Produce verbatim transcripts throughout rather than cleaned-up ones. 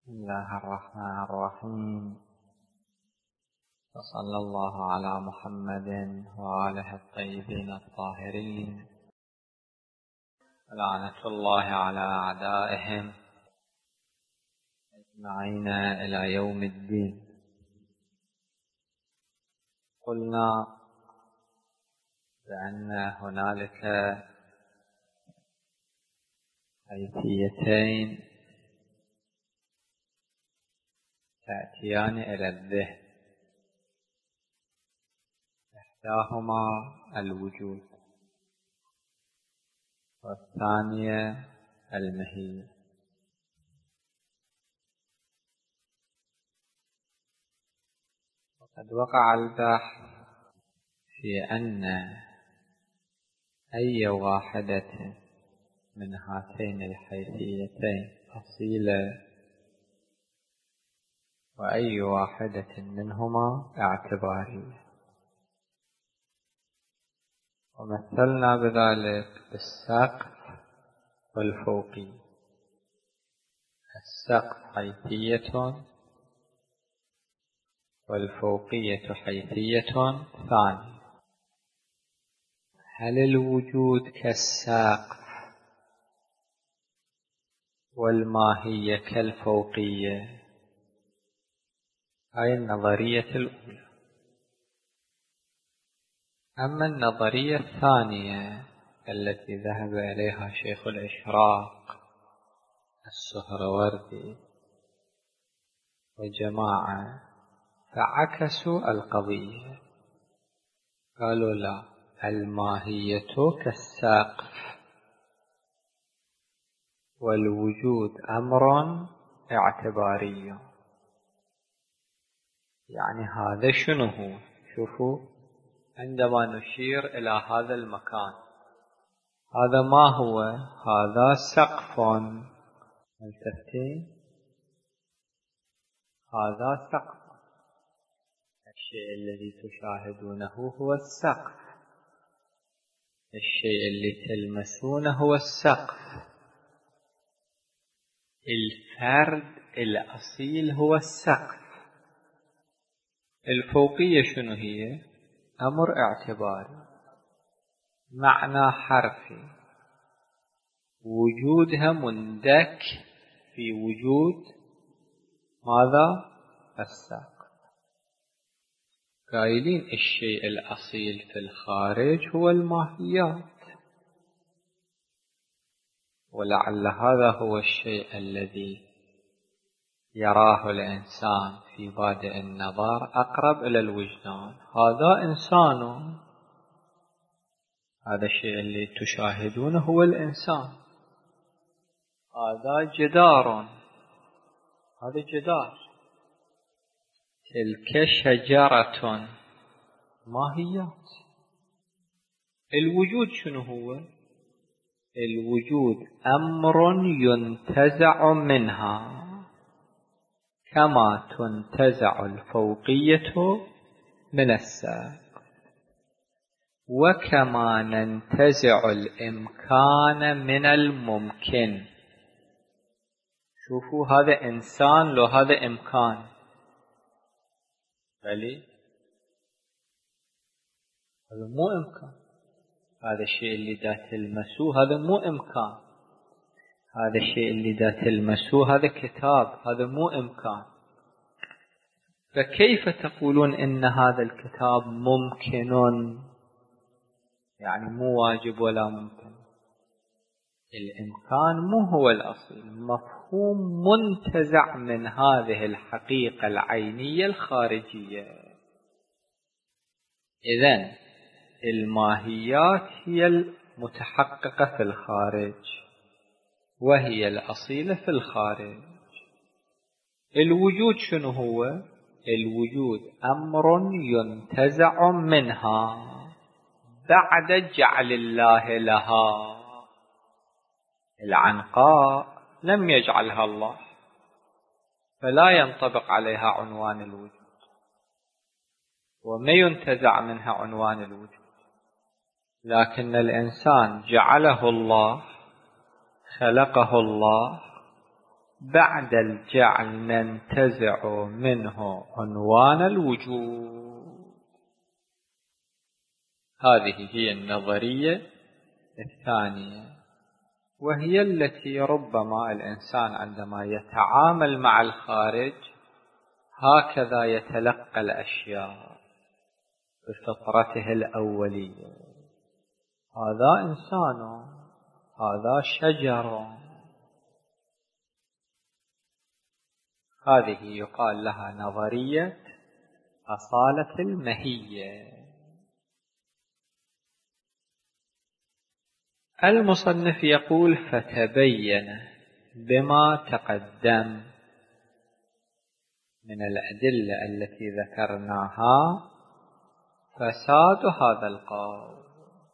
بسم الله الرحمن الرحيم، وصلى الله على محمد وآله الطيبين الطاهرين، ولعنة الله على أعدائهم أجمعين إلى يوم الدين. قلنا بأن هنالك حيثيتين تأتيان إلى الذهن، إحداهما الوجود والثانية المهية. وقد وقع البحث في أن أي واحدة من هاتين الحيثيتين أصيلة، وأي واحدة منهما اعتبارية، ومثلنا بذلك بالسقف والفوقية. السقف حيثية والفوقية حيثية ثانية. هل الوجود كالسقف والماهية كالفوقية؟ هاي النظرية الأولى. أما النظرية الثانية التي ذهب إليها شيخ الإشراق السهروردي وجماعة، فعكسوا القضية، قالوا لا، الماهية كالسقف والوجود أمر اعتباري. يعني هذا شنو هو؟ شوفوا، عندما نشير إلى هذا المكان، هذا ما هو؟ هذا سقف، ملتفتين، هذا سقف. الشيء الذي تشاهدونه هو السقف، الشيء اللي تلمسونه هو السقف، الفرد الأصيل هو السقف. الفوقية شنو هي؟ أمر اعتباري، معنى حرفي، وجودها مندك في وجود ماذا؟ السقف. قايلين الشيء الأصيل في الخارج هو الماهيات، ولعل هذا هو الشيء الذي يراه الإنسان في بادئ النظر أقرب إلى الوجدان. هذا إنسان، هذا الشيء اللي تشاهدونه هو الإنسان. هذا جدار، هذا جدار. تلك شجرة، ماهيات. الوجود شنو هو؟ الوجود أمر ينتزع منها، كما تنتزع الفوقية من السقف، وكما ننتزع الإمكان من الممكن. شوفوا، هذا إنسان لو هذا إمكان، بلي هذا مو إمكان. هذا الشيء اللي دا تلمسوه هذا مو إمكان. هذا الشيء اللي دا تلمسوه هذا كتاب، هذا مو إمكان. فكيف تقولون إن هذا الكتاب ممكن؟ يعني مو واجب ولا ممكن. الإمكان مو هو الأصيل، مفهوم منتزع من هذه الحقيقة العينية الخارجية. إذن الماهيات هي المتحققة في الخارج، وهي الأصيلة في الخارج. الوجود شنو هو؟ الوجود أمر ينتزع منها بعد جعل الله لها. العنقاء لم يجعلها الله، فلا ينطبق عليها عنوان الوجود، وما ينتزع منها عنوان الوجود. لكن الإنسان جعله الله، خلقه الله، بعد الجعل ننتزع منه عنوان الوجود. هذه هي النظرية الثانية، وهي التي ربما الإنسان عندما يتعامل مع الخارج هكذا يتلقى الأشياء بفطرته الأولية. هذا إنسان، هذا شجر. هذه يقال لها نظرية أصالة المهية. المصنف يقول: فتبين بما تقدم من الأدلة التي ذكرناها فساد هذا القول،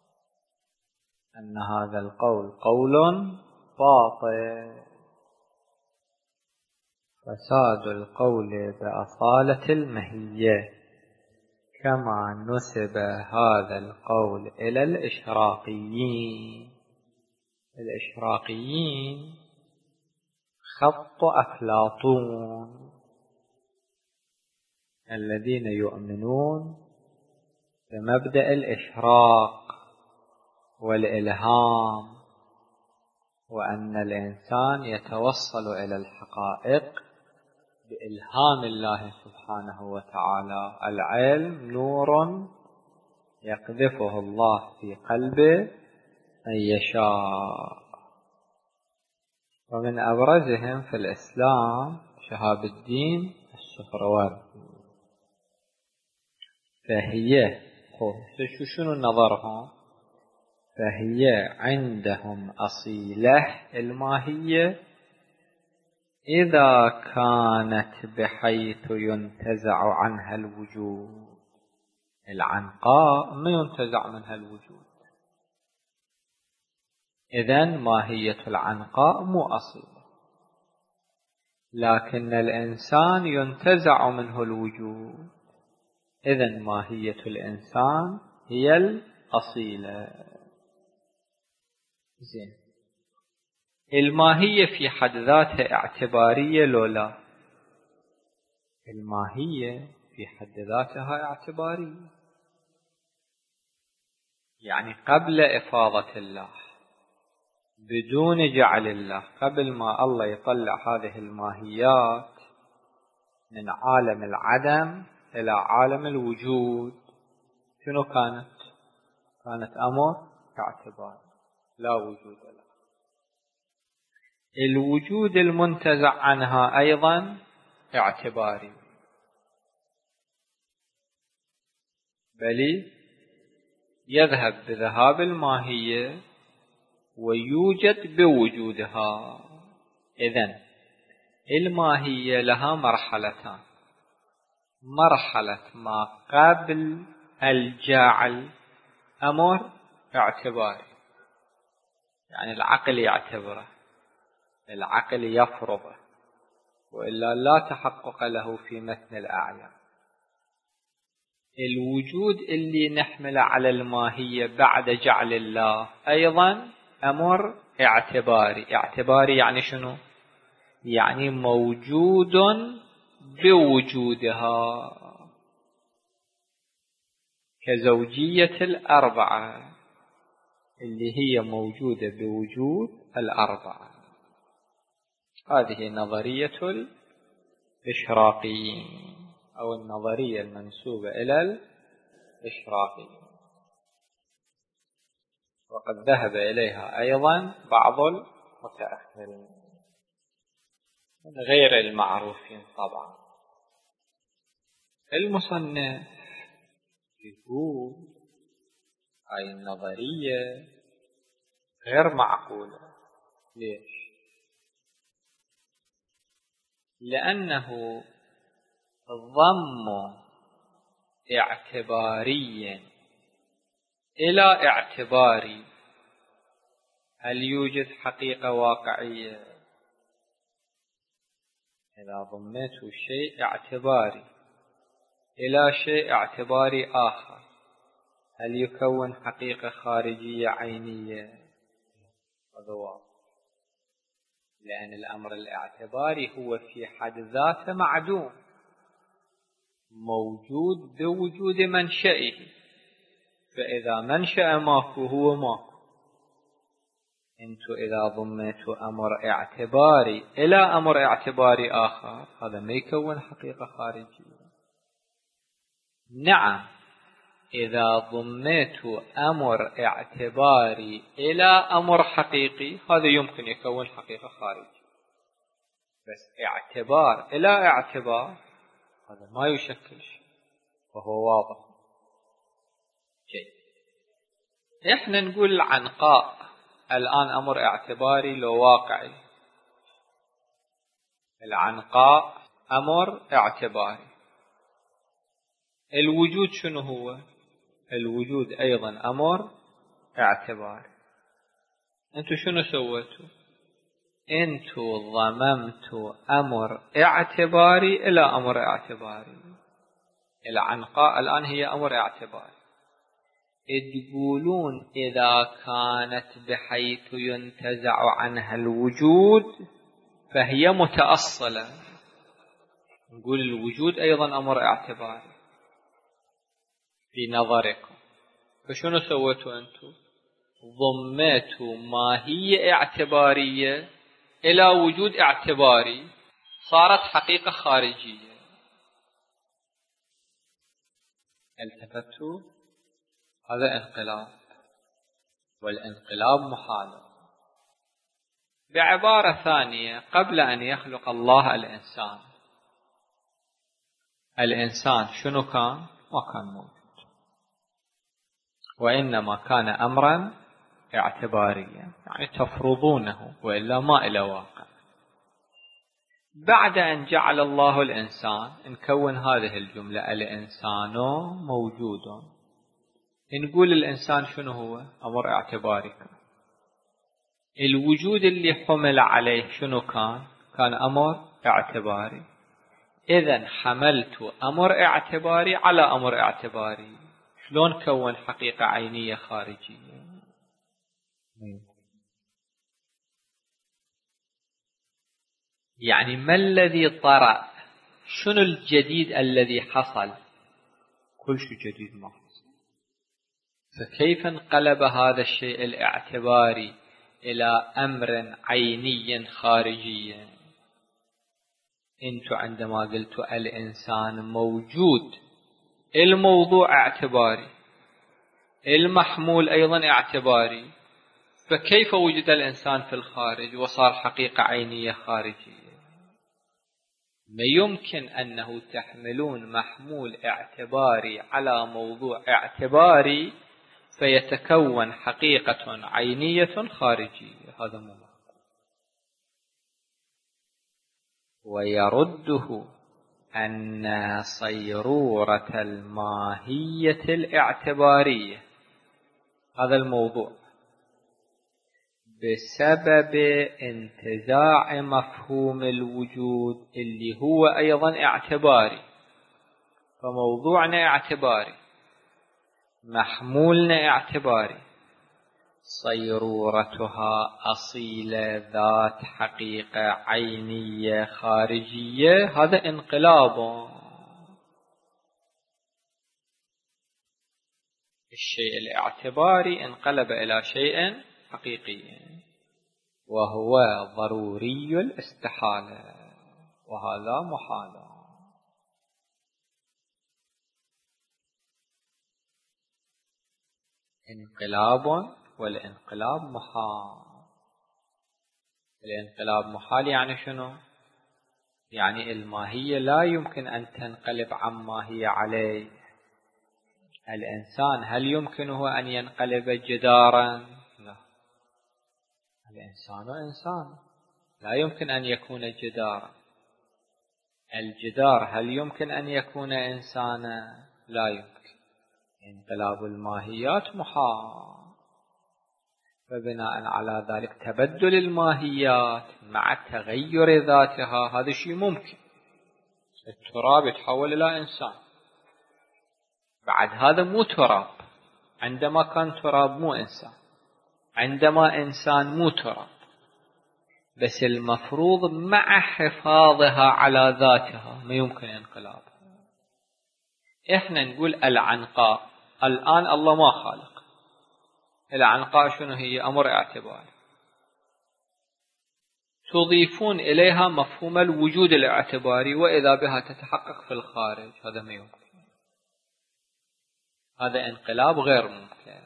أن هذا القول قول باطل. فساد القول بأصالة المهية، كما نسب هذا القول إلى الإشراقيين. الإشراقيين خط أفلاطون الذين يؤمنون بمبدأ الإشراق والإلهام، وأن الإنسان يتوصل إلى الحقائق بإلهام الله سبحانه وتعالى. العلم نور يقذفه الله في قلب من يشاء. ومن أبرزهم في الإسلام شهاب الدين السهروردي. فهي شنو نظرهم؟ فهي عندهم أصيلة الماهية إذا كانت بحيث ينتزع عنها الوجود. العنقاء ما ينتزع منها الوجود، إذن ماهية العنقاء مو أصيلة، لكن الإنسان ينتزع منه الوجود، إذن ماهية الإنسان هي الأصيلة. زين، الماهية في حد ذاتها اعتبارية لو لا؟ الماهية في حد ذاتها اعتبارية، يعني قبل إفاضة الله، بدون جعل الله، قبل ما الله يطلع هذه الماهيات من عالم العدم إلى عالم الوجود، شنو كانت؟ كانت أمر اعتبار، لا وجود لها. الوجود المنتزع عنها أيضا اعتباري، بل يذهب بذهاب الماهية ويوجد بوجودها. إذن الماهية لها مرحلتان: مرحلة ما قبل الجعل أمر اعتباري، يعني العقل يعتبره، العقل يفرضه، وإلا لا تحقق له في متن الأعيان. الوجود اللي نحمل على الماهية بعد جعل الله أيضا أمر اعتباري. اعتباري يعني شنو؟ يعني موجود بوجودها، كزوجية الأربعة اللي هي موجودة بوجود الأربعة. هذه نظرية الإشراقيين أو النظرية المنسوبة إلى الإشراقيين، وقد ذهب إليها أيضا بعض المتأخرين من غير المعروفين طبعا. المصنف يقول هاي النظرية غير معقولة. ليش؟ لأنه ضم اعتباري إلى اعتباري. هل يوجد حقيقة واقعية؟ إذا ضميت شيء اعتباري إلى شيء اعتباري آخر، هل يكون حقيقة خارجية عينية؟ هذا واضح. لأن الأمر الاعتباري هو في حد ذاته معدوم، موجود بوجود منشئه، فإذا منشأ ماكو هو ماكو. انتو إذا ضميتوا أمر اعتباري إلى أمر اعتباري آخر هذا ما يكون حقيقة خارجية. نعم إذا ضميتوا أمر اعتباري إلى أمر حقيقي هذا يمكن يكون حقيقة خارجية، بس اعتبار إلى اعتبار هذا ما يشكل شيء وهو واضح. جيد. إحنا نقول العنقاء الآن أمر اعتباري لو واقعي. العنقاء أمر اعتباري. الوجود شنو هو؟ الوجود أيضا أمر اعتباري. أنتوا شنو سويتوا؟ أنتوا ضممتوا أمر اعتباري إلى أمر اعتباري. العنقاء الآن هي أمر اعتباري. تقولون إذا كانت بحيث ينتزع عنها الوجود فهي متأصلة. نقول الوجود أيضا أمر اعتباري في نظركم، فشنو سويتوا أنتم؟ ضميتوا ماهية اعتبارية إلى وجود اعتباري، صارت حقيقة خارجية. التفتوا؟ هذا انقلاب، والانقلاب محال. بعبارة ثانية، قبل أن يخلق الله الإنسان، الإنسان شنو كان؟ ما كان موجود، وإنما كان أمرا اعتباريا، يعني تفرضونه وإلا ما إلى واقع. بعد أن جعل الله الإنسان نكون هذه الجملة: الإنسان موجود. نقول الإنسان شنو هو؟ أمر اعتباري. الوجود اللي حمل عليه شنو كان؟ كان أمر اعتباري. إذن حملت أمر اعتباري على أمر اعتباري. شلون كون حقيقة عينية خارجية؟ يعني ما الذي طرأ؟ شنو الجديد الذي حصل؟ كل شيء جديد ما حصل. فكيف انقلب هذا الشيء الاعتباري إلى أمر عيني خارجي؟ أنتم عندما قلتوا الإنسان موجود، الموضوع اعتباري، المحمول أيضا اعتباري، فكيف وجد الإنسان في الخارج وصار حقيقة عينية خارجية؟ ما يمكن أنه تحملون محمول اعتباري على موضوع اعتباري فيتكون حقيقة عينية خارجية، هذا مو ممكن. ويرده أن صيرورة الماهية الاعتبارية، هذا الموضوع، بسبب انتزاع مفهوم الوجود اللي هو أيضا اعتباري. فموضوعنا اعتباري، محمولنا اعتباري، صيرورتها أصيلة ذات حقيقة عينية خارجية، هذا انقلاب. الشيء الاعتباري انقلب إلى شيء حقيقي، وهو ضروري الاستحالة، وهذا محال. انقلاب، والانقلاب محال. الانقلاب محال يعني شنو؟ يعني الماهية لا يمكن أن تنقلب عما هي عليه. الإنسان هل يمكنه أن ينقلب جدارا؟ لا، الإنسان إنسان لا يمكن أن يكون جدارا. الجدار هل يمكن أن يكون إنسانا؟ لا يمكن. انقلاب الماهيات محال. فبناء على ذلك تبدل الماهيات مع تغير ذاتها هذا شيء ممكن. التراب يتحول إلى إنسان، بعد هذا مو تراب. عندما كان تراب مو إنسان، عندما إنسان مو تراب. بس المفروض مع حفاظها على ذاتها، ما يمكن انقلاب. احنا نقول العنقاء، الآن الله ما خالق. العنقاء شنو هي؟ أمر اعتباري، تضيفون إليها مفهوم الوجود الاعتباري، وإذا بها تتحقق في الخارج. هذا ما يمكن، هذا انقلاب غير ممكن.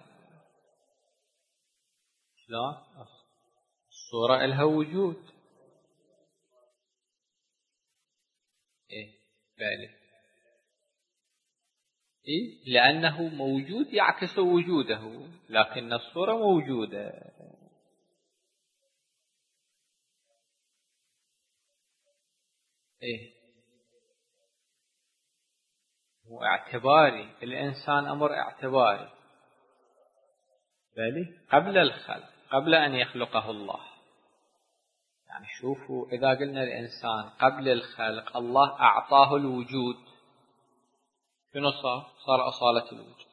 لا، الصورة إلها وجود. إيه بالي، إيه لأنه موجود يعكس وجوده، لكن الصورة موجودة. إيه هو اعتباري، الإنسان أمر اعتباري. بالي قبل الخلق، قبل أن يخلقه الله. يعني شوفوا، إذا قلنا الإنسان قبل الخلق الله أعطاه الوجود، شنو صار؟ صار أصالة الوجود.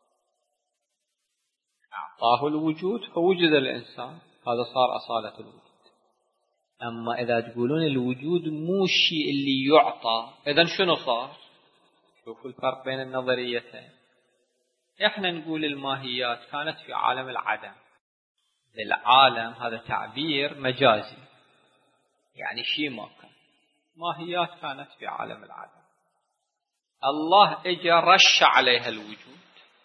أعطاه الوجود فوجد الإنسان، هذا صار أصالة الوجود. أما إذا تقولون الوجود مو الشيء اللي يعطى، إذن شنو صار؟ شوفوا الفرق بين النظريتين. إحنا نقول الماهيات كانت في عالم العدم. العالم هذا تعبير مجازي، يعني شيء ما كان. ماهيات كانت في عالم العدم، الله اجى رش عليها الوجود،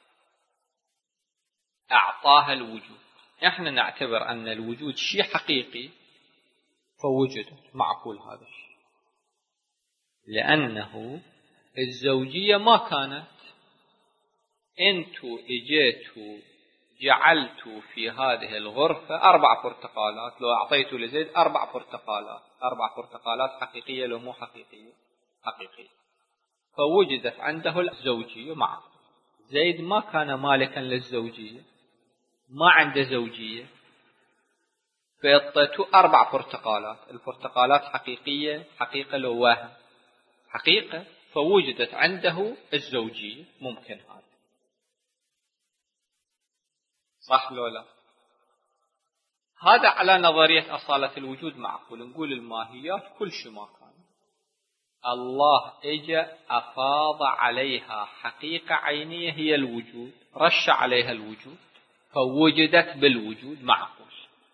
أعطاها الوجود. إحنا نعتبر أن الوجود شيء حقيقي فوجدت، معقول هذا الشيء، لأنه الزوجية ما كانت. أنتوا اجيتوا جعلتوا في هذه الغرفة أربع برتقالات، لو أعطيتوا لزيد أربع برتقالات، أربع برتقالات حقيقية لو مو حقيقية؟ حقيقية، فوجدت عنده الزوجية معه. زيد ما كان مالكا للزوجية، ما عنده زوجية، فأعطيته أربع برتقالات. البرتقالات حقيقية، حقيقة لو وهم؟ حقيقة، فوجدت عنده الزوجية. ممكن هذا، صح لو لا؟ هذا على نظرية أصالة الوجود معقول. نقول الماهيات كل شيء ما كان، الله اجى أفاض عليها حقيقة عينية هي الوجود، رش عليها الوجود فوجدت بالوجود، معقول.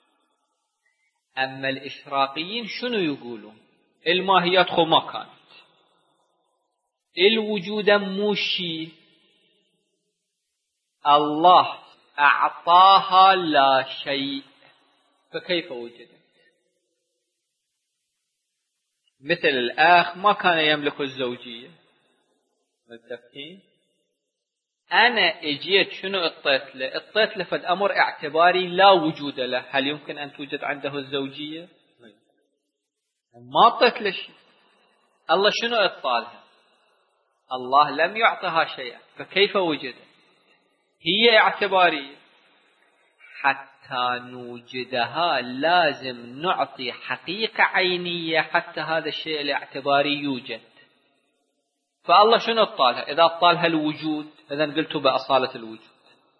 أما الإشراقيين شنو يقولون؟ الماهيات خو ما كانت، الوجود مو شيء، الله أعطاها لا شيء، فكيف وجدت؟ مثل الأخ ما كان يملك الزوجية، متفقين؟ أنا اجيت شنو اطيت له؟ اطيت له فد أمر اعتباري لا وجود له. هل يمكن أن توجد عنده الزوجية؟ ما اطيت له شيء. الله شنو اطالها؟ الله لم يعطها شيئا، فكيف وجدت؟ هي اعتبارية. حتى نوجدها لازم نعطي حقيقة عينية حتى هذا الشيء الاعتباري يوجد. فالله شنو اطالها؟ إذا اطالها الوجود إذن قلتوا بأصالة الوجود.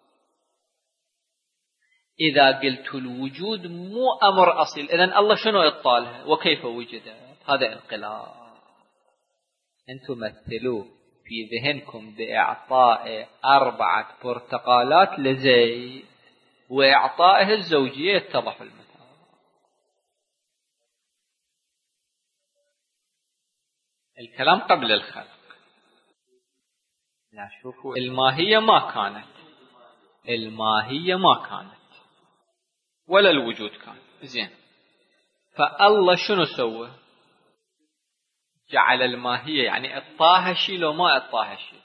إذا قلت الوجود مو أمر أصيل، إذن الله شنو اطالها وكيف وجدت؟ هذا انقلاب. أنتم مثلوا في ذهنكم بإعطاء أربعة برتقالات لزيد وإعطائه الزوجية، يتضح المثال. الكلام قبل الخلق. لا شوفوا، الماهية ما كانت، الماهية ما كانت ولا الوجود كان. زين، فالله شنو سوى؟ جعل الماهية، يعني اعطاها شيء لو ما اعطاها شيء.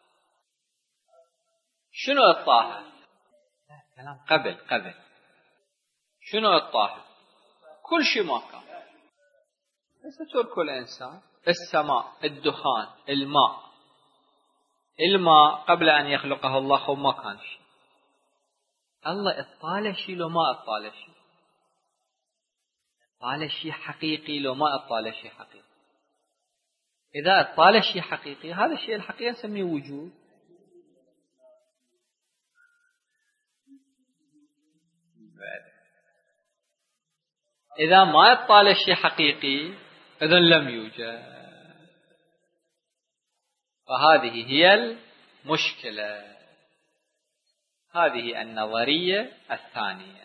شنو اعطاها؟ كلام قبل قبل شنو اعطاها؟ كل شيء ما كان. بس ترك الإنسان، السماء، الدخان، الماء. الماء قبل أن يخلقه الله ما كان شيء. الله اطاله شيء لو ما اطاله شيء، اطاله شيء حقيقي لو ما اطاله شيء حقيقي. إذا اطاله شيء حقيقي، هذا الشيء الحقيقي نسميه وجود. إذا ما يطالع شيء حقيقي إذن لم يوجد. فهذه هي المشكلة. هذه النظرية الثانية.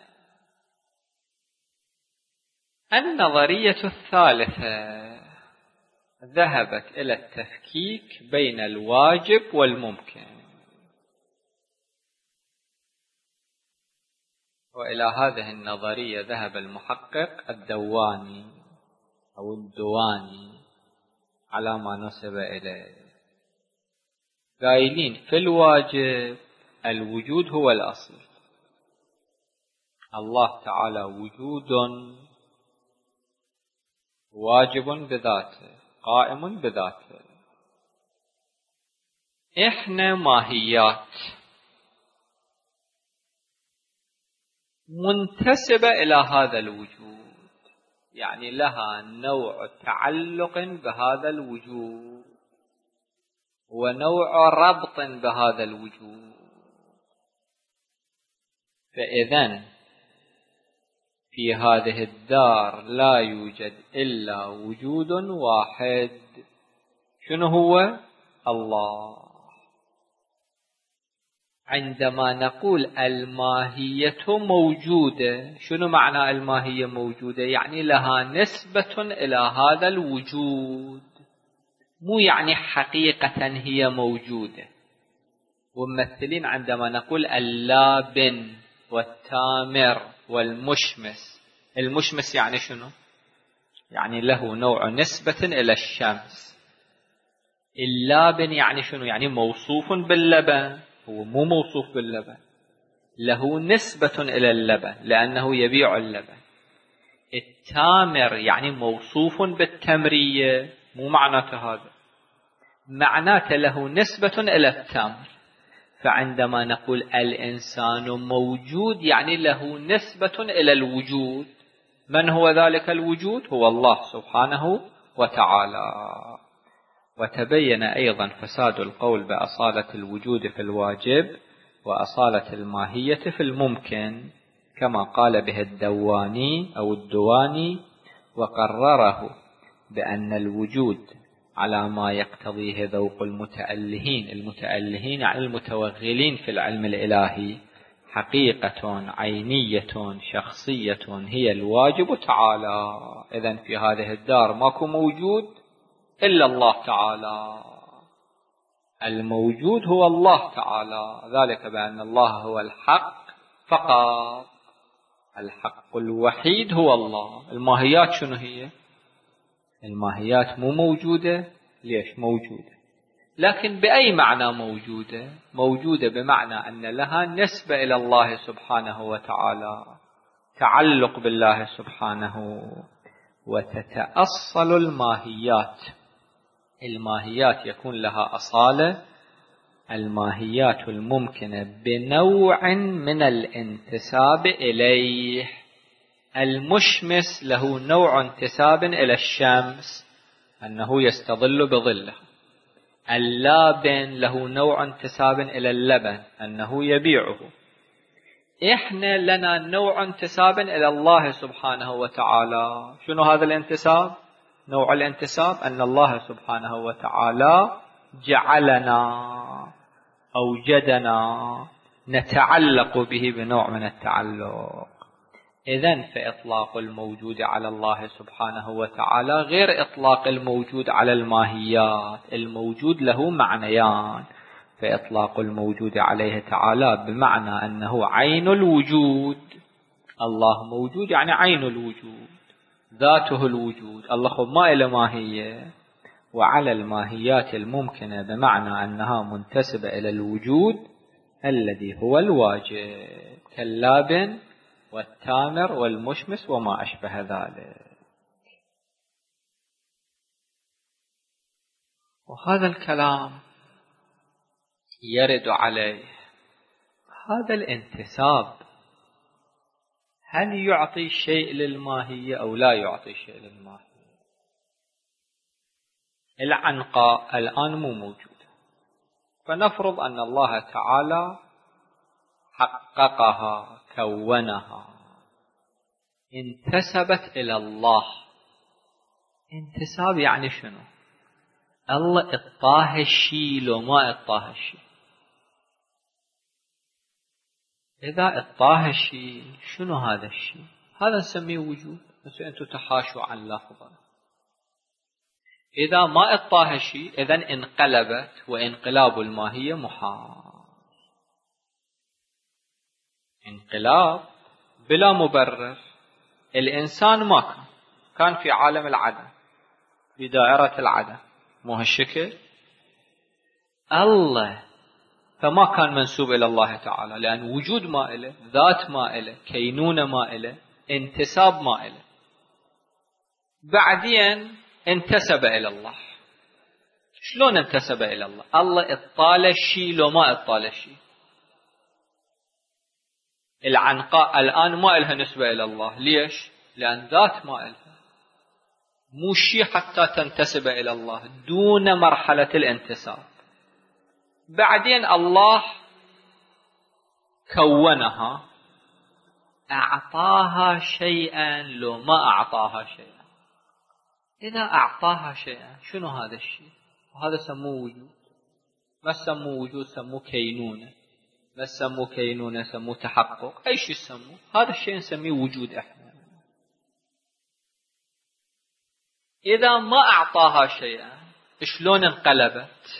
النظرية الثالثة ذهبت إلى التفكيك بين الواجب والممكن، وإلى هذه النظرية ذهب المحقق الدواني أو الدواني على ما نسب إليه، قائلين في الواجب الوجود هو الأصل، الله تعالى وجود واجب بذاته قائم بذاته. إحنا ماهيات منتسبة إلى هذا الوجود، يعني لها نوع تعلق بهذا الوجود ونوع ربط بهذا الوجود. فإذن في هذه الدار لا يوجد إلا وجود واحد، شنو هو؟ الله. عندما نقول الماهية موجودة، شنو معنى الماهية موجودة؟ يعني لها نسبة إلى هذا الوجود، مو يعني حقيقة هي موجودة. وممثلين عندما نقول اللابن والتامر والمشمس، المشمس يعني شنو؟ يعني له نوع نسبة إلى الشمس. اللابن يعني شنو؟ يعني موصوف باللبن، هو مو موصوف باللبن، له نسبة إلى اللبن لأنه يبيع اللبن. التامر يعني موصوف بالتمرية، مو معناته هذا، معناته له نسبة إلى التمر. فعندما نقول الإنسان موجود يعني له نسبة إلى الوجود. من هو ذلك الوجود؟ هو الله سبحانه وتعالى. وتبين أيضا فساد القول بأصالة الوجود في الواجب وأصالة الماهية في الممكن، كما قال به الدواني أو الدواني، وقرره بأن الوجود على ما يقتضيه ذوق المتألهين، المتألهين يعني المتوغلين في العلم الإلهي، حقيقة عينية شخصية هي الواجب تعالى. إذن في هذه الدار ماكو موجود إلا الله تعالى، الموجود هو الله تعالى، ذلك بأن الله هو الحق فقط، الحق الوحيد هو الله. الماهيات شنو هي؟ الماهيات مو موجودة. ليش موجودة؟ لكن بأي معنى موجودة؟ موجودة بمعنى أن لها نسبة إلى الله سبحانه وتعالى، تعلق بالله سبحانه. وتتأصل الماهيات، الماهيات يكون لها أصالة، الماهيات الممكنة بنوع من الانتساب إليه. المشمس له نوع انتساب إلى الشمس، أنه يستظل بظله. اللابن له نوع انتساب إلى اللبن، أنه يبيعه. إحنا لنا نوع انتساب إلى الله سبحانه وتعالى. شنو هذا الانتساب؟ نوع الانتساب أن الله سبحانه وتعالى جعلنا أوجدنا نتعلق به بنوع من التعلق. إذن فإطلاق الموجود على الله سبحانه وتعالى غير إطلاق الموجود على الماهيات. الموجود له معنيان، فإطلاق الموجود عليه تعالى بمعنى أنه عين الوجود، الله موجود يعني عين الوجود، ذاته الوجود، الله ما إلى ماهية. وعلى الماهيات الممكنة بمعنى أنها منتسبة إلى الوجود الذي هو الواجب، كاللابن والتامر والمشمس وما أشبه ذلك. وهذا الكلام يرد عليه هذا الانتساب، هل يعطي شيء للماهية أو لا يعطي شيء للماهية؟ العنقاء الآن مو موجودة، فنفرض أن الله تعالى حققها كونها، انتسبت إلى الله. انتساب يعني شنو؟ الله اطاه الشيء لو ما اطاه الشيء. إذا اطاه الشيء شنو هذا الشيء؟ هذا نسميه وجود، بس أنتم تحاشوا عن لفظه. إذا ما اطاه الشيء إذن انقلبت، وانقلاب الماهية محال. انقلاب بلا مبرر. الإنسان ما كان كان في عالم العدم، في دائرة العدم، مو هالشكل. الله فما كان منسوب إلى الله تعالى، لأن وجود ما إله، ذات ما إله، كينونة ما إله، انتساب ما إله. بعدين انتسب إلى الله. شلون انتسب إلى الله؟ الله اطال الشيء لو ما اطال الشيء. العنقاء الآن ما إلها نسبة إلى الله. ليش؟ لأن ذات ما إلها، مو شيء حتى تنتسب إلى الله، دون مرحلة الانتساب. بعدين الله كونها، أعطاها شيئا لو ما أعطاها شيئا. إذا أعطاها شيئا شنو هذا الشيء؟ وهذا سموه وجود. ما سموه وجود، سموه كينونة. ما سموه كينونة، سموه تحقق. أي شيء سموه، هذا الشيء نسميه وجود إحنا. إذا ما أعطاها شيئا شلون انقلبت؟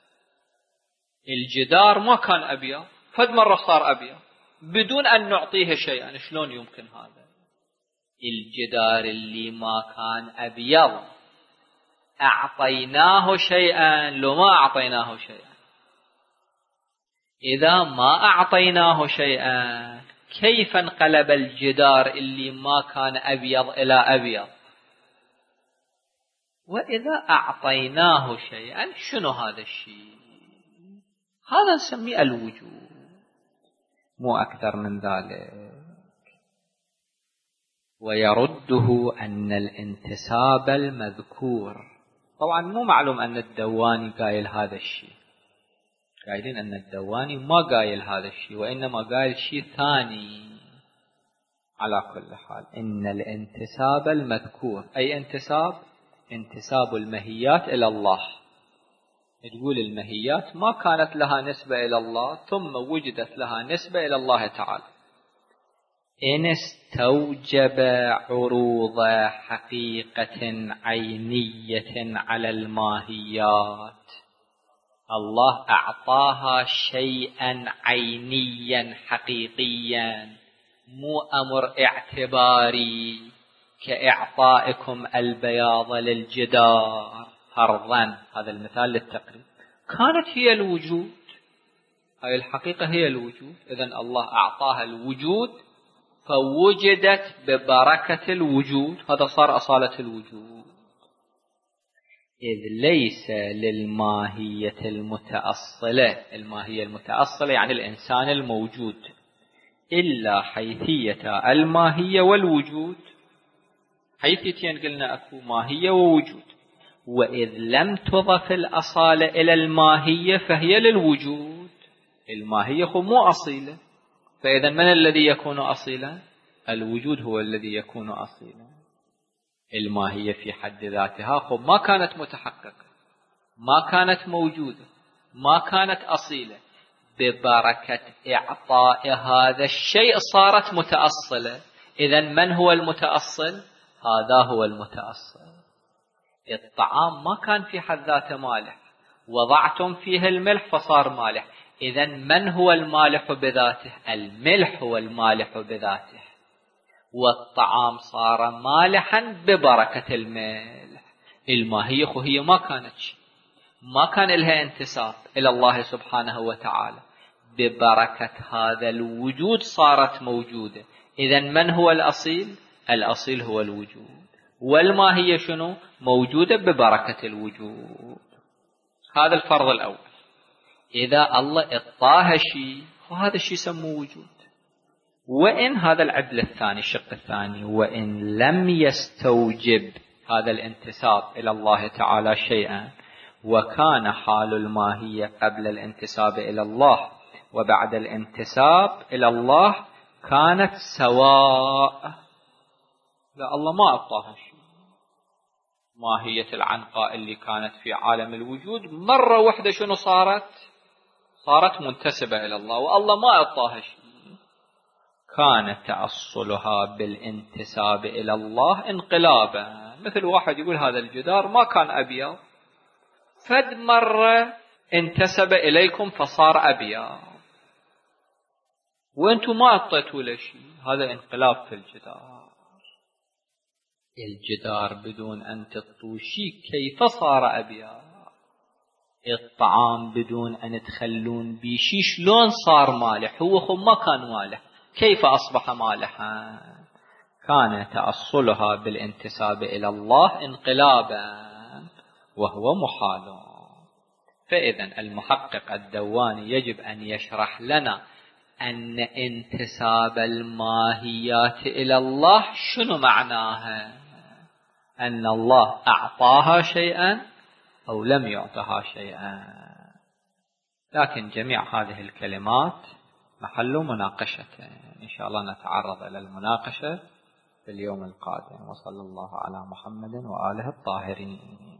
الجدار ما كان أبيض، فد مرة صار أبيض بدون أن نعطيه شيئا. شلون يمكن هذا؟ الجدار اللي ما كان أبيض أعطيناه شيئا لو ما أعطيناه شيئا. إذا ما أعطيناه شيئا كيف انقلب الجدار اللي ما كان أبيض إلى أبيض؟ وإذا أعطيناه شيئا شنو هذا الشيء؟ هذا نسميه الوجود، مو أكثر من ذلك. ويرده أن الانتساب المذكور. طبعا مو معلوم أن الدواني قايل هذا الشيء، قايلين أن الدواني ما قايل هذا الشيء، وإنما قايل شيء ثاني. على كل حال إن الانتساب المذكور، أي انتساب؟ انتساب المهيات إلى الله. تقول المهيات ما كانت لها نسبة إلى الله، ثم وجدت لها نسبة إلى الله تعالى. إن استوجب عروض حقيقة عينية على الماهيات، الله أعطاها شيئا عينيا حقيقيا، مو أمر اعتباري كإعطائكم البياض للجدار فرضا. هذا المثال للتقريب. كانت هي الوجود، هاي الحقيقة هي الوجود. إذن الله أعطاها الوجود فوجدت ببركة الوجود، هذا صار أصالة الوجود. إذ ليس للماهية المتأصلة، الماهية المتأصلة يعني الإنسان الموجود، إلا حيثية الماهية والوجود. حيثيتين قلنا أكو ماهية ووجود. وإذ لم تضف الأصالة إلى الماهية فهي للوجود. الماهية خو مو أصيلة، فإذا من الذي يكون أصيلا؟ الوجود هو الذي يكون أصيلا. الماهية في حد ذاتها خو ما كانت متحققة، ما كانت موجودة، ما كانت أصيلة. ببركة إعطاء هذا الشيء صارت متأصلة. إذا من هو المتأصل؟ هذا هو المتأصل. الطعام ما كان في حد ذاته مالح، وضعتم فيه الملح فصار مالح. إذا من هو المالح بذاته؟ الملح هو المالح بذاته، والطعام صار مالحا ببركة الملح. الماهية خو هي ما كانت شيء، ما كان لها انتساب إلى الله سبحانه وتعالى. ببركة هذا الوجود صارت موجودة. إذا من هو الأصيل؟ الأصيل هو الوجود، والماهية شنو؟ موجودة ببركة الوجود. هذا الفرض الأول. إذا الله اطاه شيء وهذا الشيء سموه وجود. وإن هذا العدل الثاني، الشق الثاني، وإن لم يستوجب هذا الانتساب إلى الله تعالى شيئا، وكان حال الماهية قبل الانتساب إلى الله وبعد الانتساب إلى الله كانت سواء، لا، الله ما أعطاها شيء. ماهية العنقاء اللي كانت في عالم الوجود مرة واحدة شنو صارت؟ صارت منتسبة إلى الله، والله ما أعطاها شيء. كان تأصلها بالانتساب إلى الله انقلابا. مثل واحد يقول هذا الجدار ما كان أبيض، فد مرة انتسب إليكم فصار أبيض، وأنتم ما أعطيتوا له شيء. هذا انقلاب في الجدار. الجدار بدون أن تطوا شيء كيف صار أبيض؟ الطعام بدون أن تخلون بيه شيء شلون صار مالح؟ هو خو ما كان مالح، كيف أصبح مالحا؟ كان تأصلها بالانتساب إلى الله انقلابا، وهو محال. فإذا المحقق الدواني يجب أن يشرح لنا أن انتساب الماهيات إلى الله شنو معناها، أن الله أعطاها شيئا أو لم يعطها شيئا. لكن جميع هذه الكلمات محل مناقشة، إن شاء الله نتعرض إلى المناقشة في اليوم القادم. وصلى الله على محمد وآله الطاهرين.